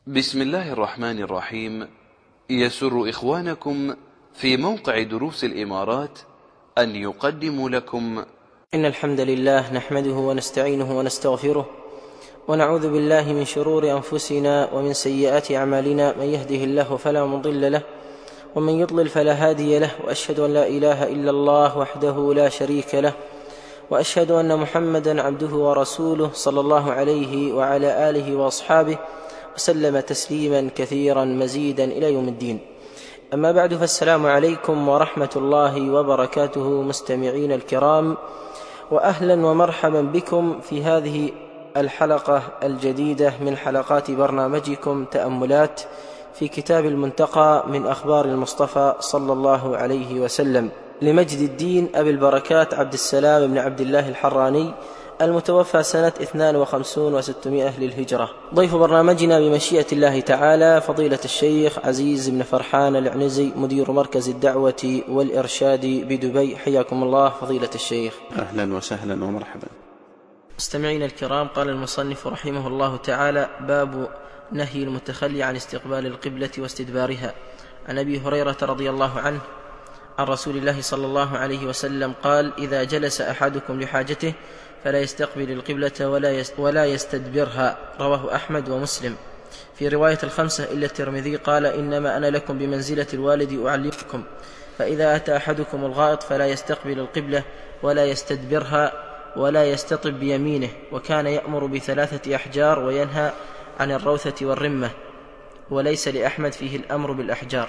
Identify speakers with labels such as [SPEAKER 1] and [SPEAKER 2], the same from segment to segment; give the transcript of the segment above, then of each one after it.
[SPEAKER 1] بسم الله الرحمن الرحيم. يسر إخوانكم في موقع دروس الإمارات أن يقدموا لكم
[SPEAKER 2] إن الحمد لله نحمده ونستعينه ونستغفره ونعوذ بالله من شرور أنفسنا ومن سيئات أعمالنا. من يهده الله فلا مضل له ومن يضلل فلا هادي له، وأشهد أن لا إله إلا الله وحده لا شريك له، وأشهد أن محمدا عبده ورسوله صلى الله عليه وعلى آله وأصحابه وسلم تسليما كثيرا مزيدا إلى يوم الدين. أما بعد، فالسلام عليكم ورحمة الله وبركاته مستمعين الكرام، وأهلا ومرحبا بكم في هذه الحلقة الجديدة من حلقات برنامجكم تأملات في كتاب المنتقى من أخبار المصطفى صلى الله عليه وسلم لمجد الدين أبي البركات عبد السلام بن عبد الله الحراني، المتوفى سنة 52 و600 للهجرة. ضيف برنامجنا بمشيئة الله تعالى فضيلة الشيخ عزيز بن فرحان العنزي، مدير مركز الدعوة والإرشاد بدبي. حياكم الله فضيلة الشيخ.
[SPEAKER 3] أهلا وسهلا ومرحبا.
[SPEAKER 2] مستمعين الكرام، قال المصنف رحمه الله تعالى: باب نهي المتخلي عن استقبال القبلة واستدبارها. عن أبي هريرة رضي الله عنه عن رسول الله صلى الله عليه وسلم قال: إذا جلس أحدكم لحاجته فلا يستقبل القبلة ولا يستدبرها. رواه أحمد ومسلم. في رواية الخمسة إلا الترمذي قال: إنما أنا لكم بمنزلة الوالد أعلمكم. فإذا أتى أحدكم الغائط فلا يستقبل القبلة ولا يستدبرها ولا يستطب بيمينه، وكان يأمر ب3 أحجار وينهى عن الروثة والرمة، وليس لأحمد فيه الأمر بالأحجار.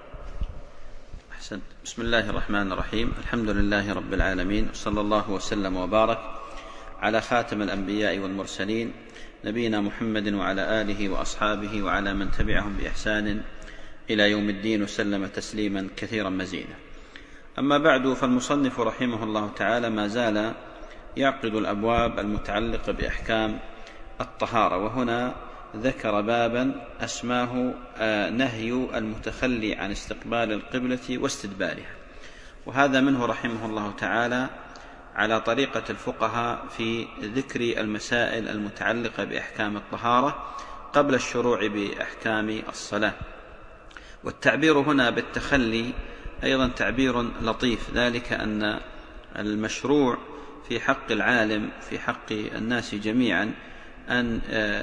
[SPEAKER 3] أحسنت. بسم الله الرحمن الرحيم. الحمد لله رب العالمين، صلى الله وسلم وبارك على خاتم الأنبياء والمرسلين نبينا محمد وعلى آله وأصحابه وعلى من تبعهم بإحسان إلى يوم الدين، وسلم تسليما كثيرا مزيدا. أما بعد، فالمصنف رحمه الله تعالى ما زال يعقد الأبواب المتعلقة بأحكام الطهارة، وهنا ذكر بابا أسماه نهي المتخلي عن استقبال القبلة واستدبارها، وهذا منه رحمه الله تعالى على طريقة الفقهاء في ذكر المسائل المتعلقة بأحكام الطهارة قبل الشروع بأحكام الصلاة. والتعبير هنا بالتخلي أيضا تعبير لطيف، ذلك أن المشروع في حق العالم في حق الناس جميعا أن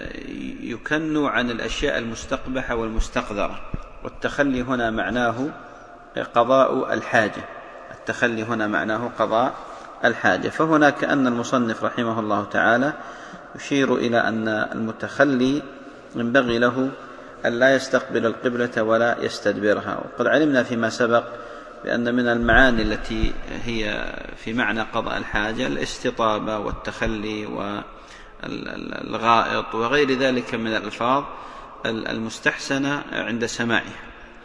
[SPEAKER 3] يكنوا عن الأشياء المستقبحة والمستقذرة، والتخلي هنا معناه قضاء الحاجة. التخلي هنا معناه قضاء الحاجة. فهنا كأن المصنف رحمه الله تعالى يشير إلى أن المتخلي ينبغي له أن لا يستقبل القبلة ولا يستدبرها. وقد علمنا فيما سبق بأن من المعاني التي هي في معنى قضاء الحاجة الاستطابة والتخلي والغائط وغير ذلك من الألفاظ المستحسنة عند سماعها.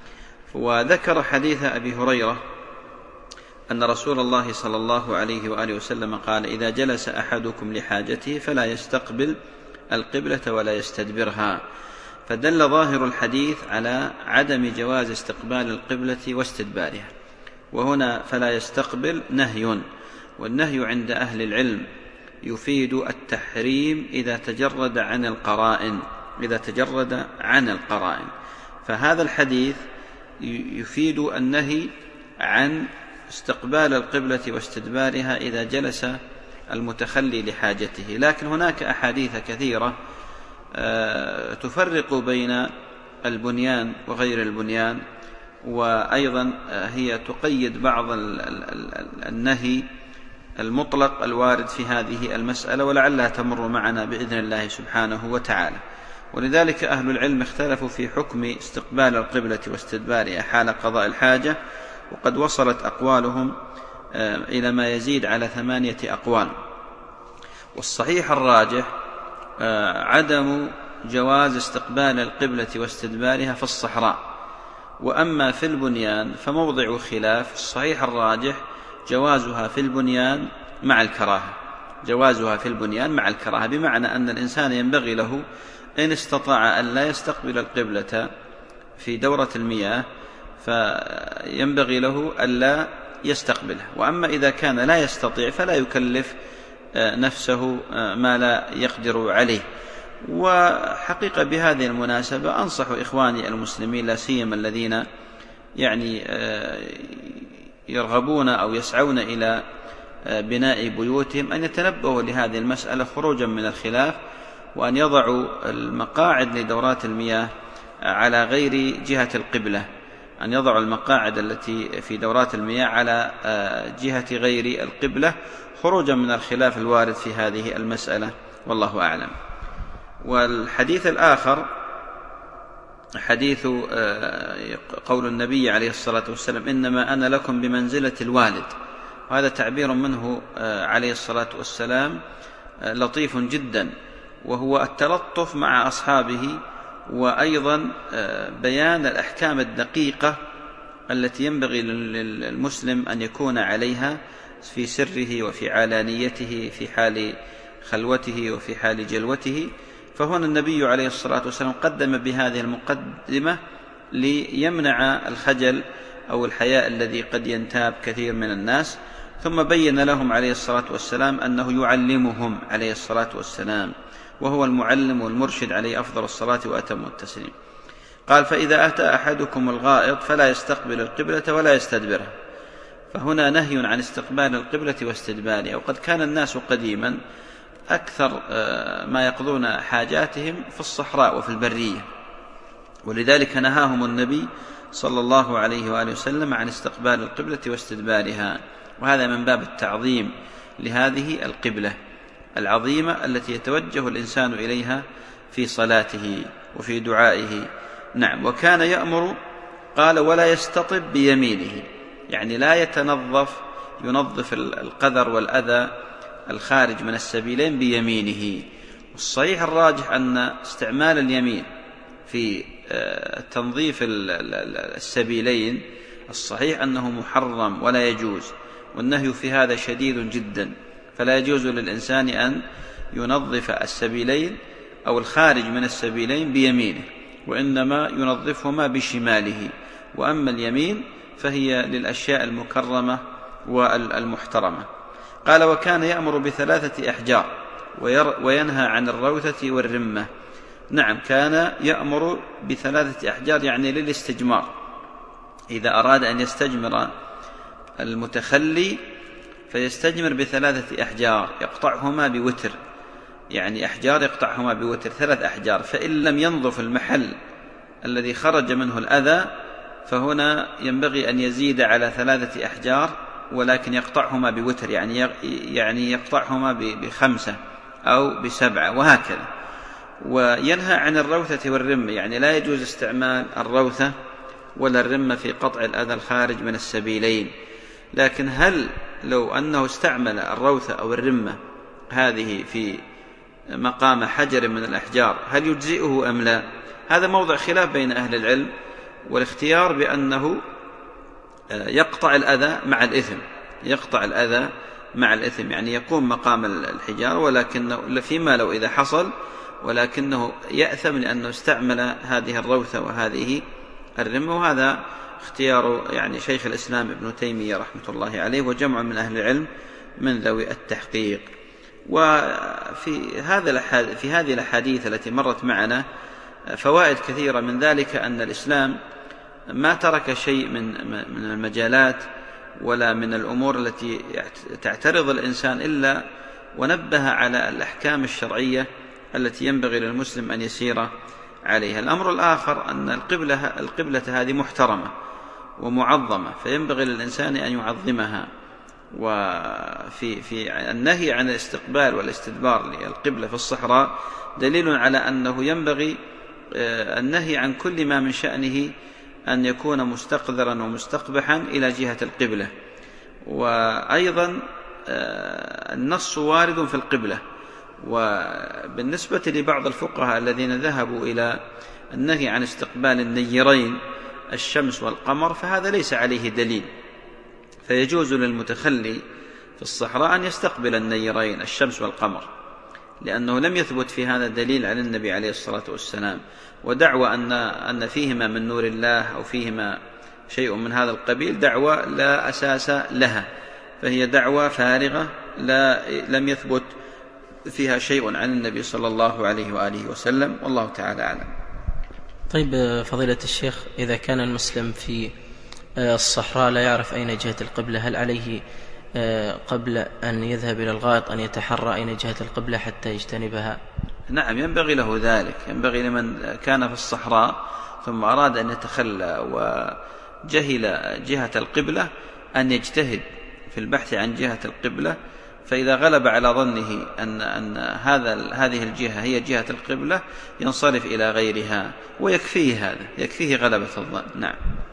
[SPEAKER 3] وذكر حديث أبي هريرة أن رسول الله صلى الله عليه وآله وسلم قال: إذا جلس أحدكم لحاجته فلا يستقبل القبلة ولا يستدبرها. فدل ظاهر الحديث على عدم جواز استقبال القبلة واستدبارها، وهنا فلا يستقبل نهي، والنهي عند أهل العلم يفيد التحريم إذا تجرد عن القرائن. فهذا الحديث يفيد النهي عن استقبال القبلة واستدبارها إذا جلس المتخلي لحاجته. لكن هناك أحاديث كثيرة تفرق بين البنيان وغير البنيان، وأيضا هي تقيد بعض النهي المطلق الوارد في هذه المسألة، ولعلها تمر معنا بإذن الله سبحانه وتعالى. ولذلك أهل العلم اختلفوا في حكم استقبال القبلة واستدبارها حال قضاء الحاجة، وقد وصلت أقوالهم إلى ما يزيد على 8 أقوال. والصحيح الراجح عدم جواز استقبال القبلة واستدبارها في الصحراء. وأما في البنيان فموضع خلاف. الصحيح الراجح جوازها في البنيان مع الكراهة، بمعنى أن الإنسان ينبغي له إن استطاع أن لا يستقبل القبلة في دورة المياه فينبغي له ألا يستقبلها. وأما إذا كان لا يستطيع فلا يكلف نفسه ما لا يقدر عليه. وحقيقة بهذه المناسبة أنصح إخواني المسلمين لا سيما الذين يعني يرغبون أو يسعون إلى بناء بيوتهم أن يتنبهوا لهذه المسألة خروجا من الخلاف، وأن يضعوا المقاعد لدورات المياه على غير جهة القبلة، أن يضعوا المقاعد التي في دورات المياه على جهة غير القبلة خروجا من الخلاف الوارد في هذه المسألة، والله أعلم. والحديث الآخر حديث قول النبي عليه الصلاة والسلام: إنما أنا لكم بمنزلة الوالد. وهذا تعبير منه عليه الصلاة والسلام لطيف جدا، وهو التلطف مع أصحابه، وأيضا بيان الأحكام الدقيقة التي ينبغي للمسلم أن يكون عليها في سره وفي علانيته، في حال خلوته وفي حال جلوته. فهنا النبي عليه الصلاة والسلام قدم بهذه المقدمة ليمنع الخجل أو الحياء الذي قد ينتاب كثير من الناس، ثم بين لهم عليه الصلاة والسلام أنه يعلمهم عليه الصلاة والسلام، وهو المعلم والمرشد عليه أفضل الصلاة وأتم التسليم. قال: فإذا أتى أحدكم الغائط فلا يستقبل القبلة ولا يستدبرها. فهنا نهي عن استقبال القبلة واستدبارها. وقد كان الناس قديما أكثر ما يقضون حاجاتهم في الصحراء وفي البرية، ولذلك نهاهم النبي صلى الله عليه وآله وسلم عن استقبال القبلة واستدبارها. وهذا من باب التعظيم لهذه القبلة العظيمة التي يتوجه الإنسان إليها في صلاته وفي دعائه. نعم. وكان يأمر، قال: ولا يستطب بيمينه، يعني لا ينظف القذر والأذى الخارج من السبيلين بيمينه. والصحيح الراجح أن استعمال اليمين في تنظيف السبيلين الصحيح أنه محرم ولا يجوز، والنهي في هذا شديد جدا. فلا يجوز للإنسان أن ينظف السبيلين أو الخارج من السبيلين بيمينه، وإنما ينظفهما بشماله. وأما اليمين فهي للأشياء المكرمة والمحترمة. قال: وكان يأمر ب3 أحجار وينهى عن الروثة والرمة. نعم، كان يأمر ب3 أحجار يعني للاستجمار. إذا أراد أن يستجمر المتخلي فيستجمر ب3 أحجار يقطعهما بوتر، يعني أحجار يقطعهما بوتر، 3 أحجار. فإن لم ينظف المحل الذي خرج منه الأذى فهنا ينبغي أن يزيد على 3 أحجار، ولكن يقطعهما بوتر، يعني يقطعهما ب5 أو ب7 وهكذا. وينهى عن الروثة والرمة، يعني لا يجوز استعمال الروثة ولا الرمة في قطع الأذى الخارج من السبيلين. لكن هل لو أنه استعمل الروثة أو الرمة هذه في مقام حجر من الأحجار هل يجزئه أم لا؟ هذا موضع خلاف بين أهل العلم، والاختيار بأنه يقطع الأذى مع الإثم، يقطع الأذى مع الإثم، يعني يقوم مقام الحجار، ولكنه فيما لو إذا حصل، ولكنه يأثم لأنه استعمل هذه الروثة وهذه الرمة. وهذا اختيار يعني شيخ الإسلام ابن تيمية رحمة الله عليه وجمع من أهل العلم من ذوي التحقيق. وفي هذه الأحاديث التي مرت معنا فوائد كثيرة، من ذلك أن الإسلام ما ترك شيء من المجالات ولا من الأمور التي تعترض الإنسان إلا ونبه على الأحكام الشرعية التي ينبغي للمسلم أن يسير عليها. الأمر الآخر أن القبلة هذه محترمة ومعظمة، فينبغي للإنسان أن يعظمها. وفي النهي عن الاستقبال والاستدبار للقبلة في الصحراء دليل على أنه ينبغي النهي عن كل ما من شأنه أن يكون مستقذرا ومستقبحا إلى جهة القبلة. وأيضا النص وارد في القبلة. وبالنسبة لبعض الفقهاء الذين ذهبوا إلى النهي عن استقبال النيرين الشمس والقمر فهذا ليس عليه دليل، فيجوز للمتخلي في الصحراء أن يستقبل النيرين الشمس والقمر، لأنه لم يثبت في هذا دليل عن النبي عليه الصلاة والسلام. ودعوى أن فيهما من نور الله أو فيهما شيء من هذا القبيل دعوى لا أساس لها، فهي دعوى فارغة لم يثبت فيها شيء عن النبي صلى الله عليه وآله وسلم، والله تعالى أعلم.
[SPEAKER 2] طيب فضيلة الشيخ، إذا كان المسلم في الصحراء لا يعرف أين جهة القبلة، هل عليه قبل أن يذهب إلى الغائط أن يتحرى أين جهة القبلة حتى يجتنبها؟
[SPEAKER 3] نعم، ينبغي له ذلك. ينبغي لمن كان في الصحراء ثم أراد أن يتخلى وجهل جهة القبلة أن يجتهد في البحث عن جهة القبلة، فإذا غلب على ظنه أن هذه الجهة هي جهة القبلة ينصرف إلى غيرها، ويكفيه هذا، يكفيه غلبة الظن. نعم.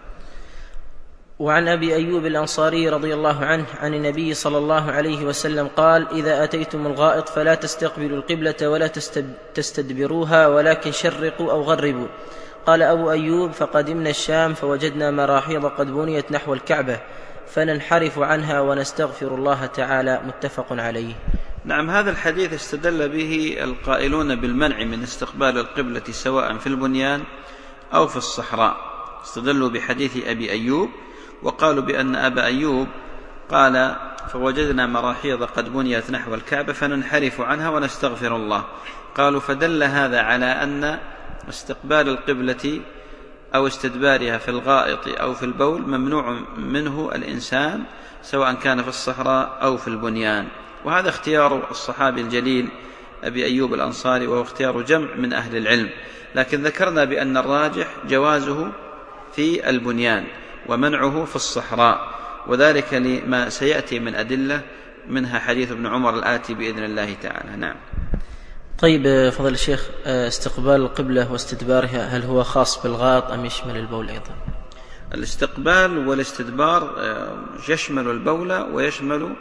[SPEAKER 2] وعن أبي أيوب الأنصاري رضي الله عنه عن النبي صلى الله عليه وسلم قال: إذا أتيتم الغائط فلا تستقبلوا القبلة ولا تستدبروها، ولكن شرقوا أو غربوا. قال أبو أيوب: فقدمنا الشام فوجدنا مراحيض قد بنيت نحو الكعبة فننحرف عنها ونستغفر الله تعالى. متفق عليه.
[SPEAKER 3] نعم، هذا الحديث استدل به القائلون بالمنع من استقبال القبلة سواء في البنيان أو في الصحراء. استدلوا بحديث أبي أيوب وقالوا بأن أبا أيوب قال: فوجدنا مراحيض قد بنيت نحو الكعبة فننحرف عنها ونستغفر الله. قالوا فدل هذا على أن استقبال القبلة أو استدبارها في الغائط أو في البول ممنوع منه الإنسان سواء كان في الصحراء أو في البنيان. وهذا اختيار الصحابي الجليل أبي أيوب الأنصاري، وهو اختيار جمع من أهل العلم، لكن ذكرنا بأن الراجح جوازه في البنيان ومنعه في الصحراء، وذلك لما سيأتي من أدلة، منها حديث ابن عمر الآتي بإذن الله تعالى. نعم.
[SPEAKER 2] طيب فضل الشيخ، استقبال القبلة واستدبارها هل هو خاص بالغائط أم يشمل البول أيضا؟
[SPEAKER 3] الاستقبال والاستدبار يشمل البول ويشمل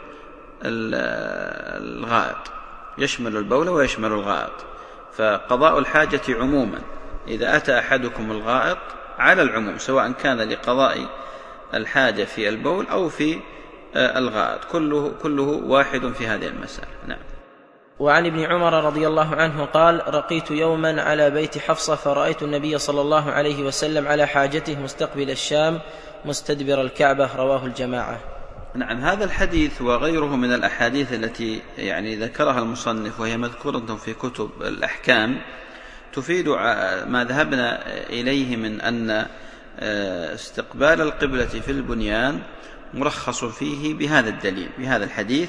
[SPEAKER 3] الغائط، يشمل البول ويشمل الغائط. فقضاء الحاجة عموما إذا أتى أحدكم الغائط على العموم، سواء كان لقضاء الحاجة في البول أو في الغائط، كله واحد في هذه المسألة. نعم.
[SPEAKER 2] وعن ابن عمر رضي الله عنه قال: رقيت يوما على بيت حفصة فرأيت النبي صلى الله عليه وسلم على حاجته مستقبل الشام مستدبر الكعبة. رواه الجماعة.
[SPEAKER 3] نعم، هذا الحديث وغيره من الأحاديث التي ذكرها المصنف وهي مذكورة في كتب الأحكام تفيد ما ذهبنا إليه من أن استقبال القبلة في البنيان مرخص فيه بهذا الدليل، بهذا الحديث،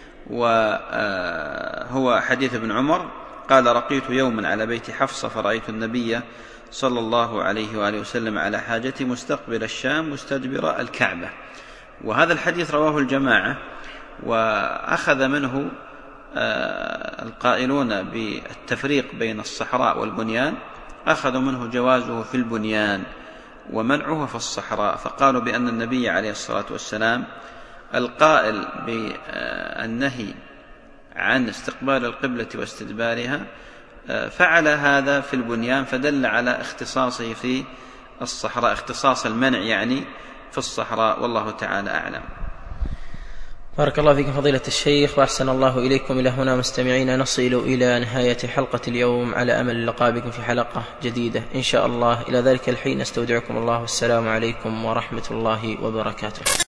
[SPEAKER 3] وهو حديث ابن عمر قال: رقيت يوما على بيت حفصة فرأيت النبي صلى الله عليه وآله وسلم على حاجتي مستقبل الشام مستدبر الكعبة. وهذا الحديث رواه الجماعة، وأخذ منه القائلون بالتفريق بين الصحراء والبنيان، أخذوا منه جوازه في البنيان ومنعه في الصحراء، فقالوا بأن النبي عليه الصلاة والسلام القائل بالنهي عن استقبال القبلة واستدبارها فعل هذا في البنيان، فدل على اختصاصه في الصحراء، اختصاص المنع في الصحراء، والله تعالى أعلم.
[SPEAKER 2] بارك الله فيكم فضيلة الشيخ وأحسن الله إليكم. إلى هنا مستمعين نصل إلى نهاية حلقة اليوم، على أمل اللقاء بكم في حلقة جديدة إن شاء الله. إلى ذلك الحين استودعكم الله، والسلام عليكم ورحمة الله وبركاته.